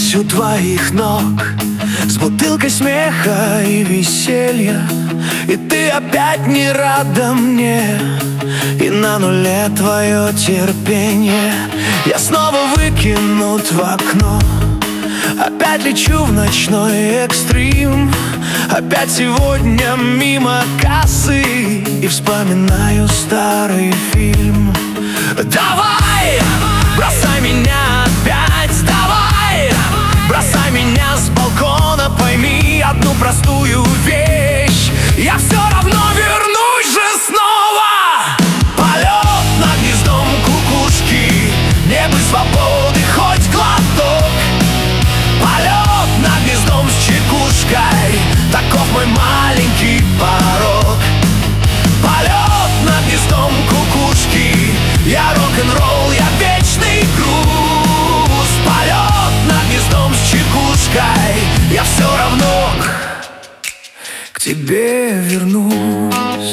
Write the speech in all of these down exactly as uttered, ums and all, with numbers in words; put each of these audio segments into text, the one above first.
Оказавшись у твоих ног, с бутылкой смеха и веселья, и ты опять не рада мне, и на нуле твое терпение. Я снова выкинут в окно, опять лечу в ночной экстрим. Опять сегодня мимо кассы и вспоминаю старый фильм. Давай, бросай меня опять, давай, бросай меня с балкона, пойми одну простую вещь: я все равно вернусь же снова. Полет над гнездом кукушки, мне бы свободы хоть глоток. Полет над гнездом с чекушкой, таков мой маленький порог. Полет над гнездом кукушки, я рок-н-ролл, я вечный груз. Полет над гнездом с чекушкой, я все равно к тебе вернусь.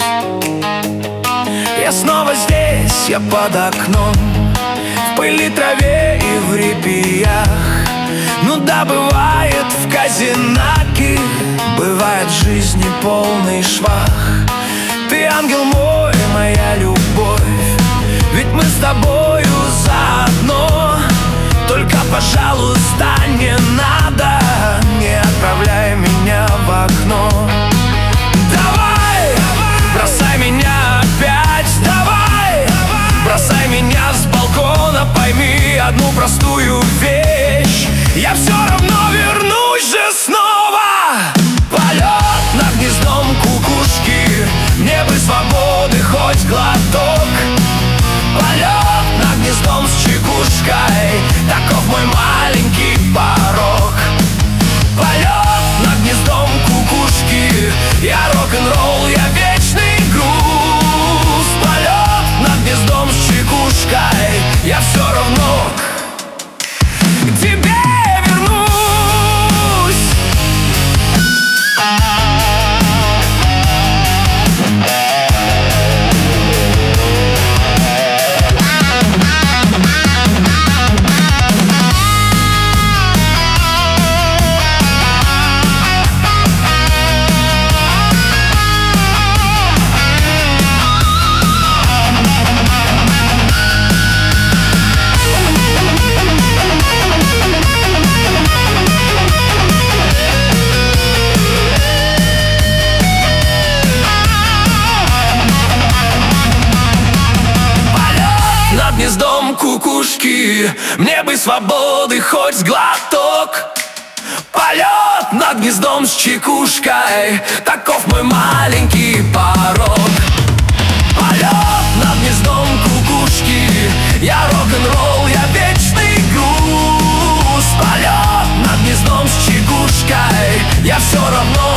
Я снова здесь, я под окном, в пыли, траве и в репьях. Ну да, бывает в казинаке, бывает в жизни полный швах. Ты ангел мой, моя любовь, ведь мы с тобою заодно. Только, пожалуйста, не надо, не отправляй меня в окно. Давай, бросай меня опять, давай, бросай меня с балкона, пойми одну простую вещь: я все равно вернусь же снова. Полет над гнездом кукушки, мне бы свободы хоть глоток. Полет над гнездом с чекушкой, таков мой маленький порог. Полет над гнездом кукушки, я рок-н-ролл, я вечный груз. Полет над гнездом с чекушкой, я все равно к тебе вернусь. Гнездом кукушки, мне бы свободы хоть глоток. Полет над гнездом с чекушкой, таков мой маленький порог. Полет над гнездом кукушки, я рок-н-ролл, я вечный груз. Полет над гнездом с чекушкой, я все равно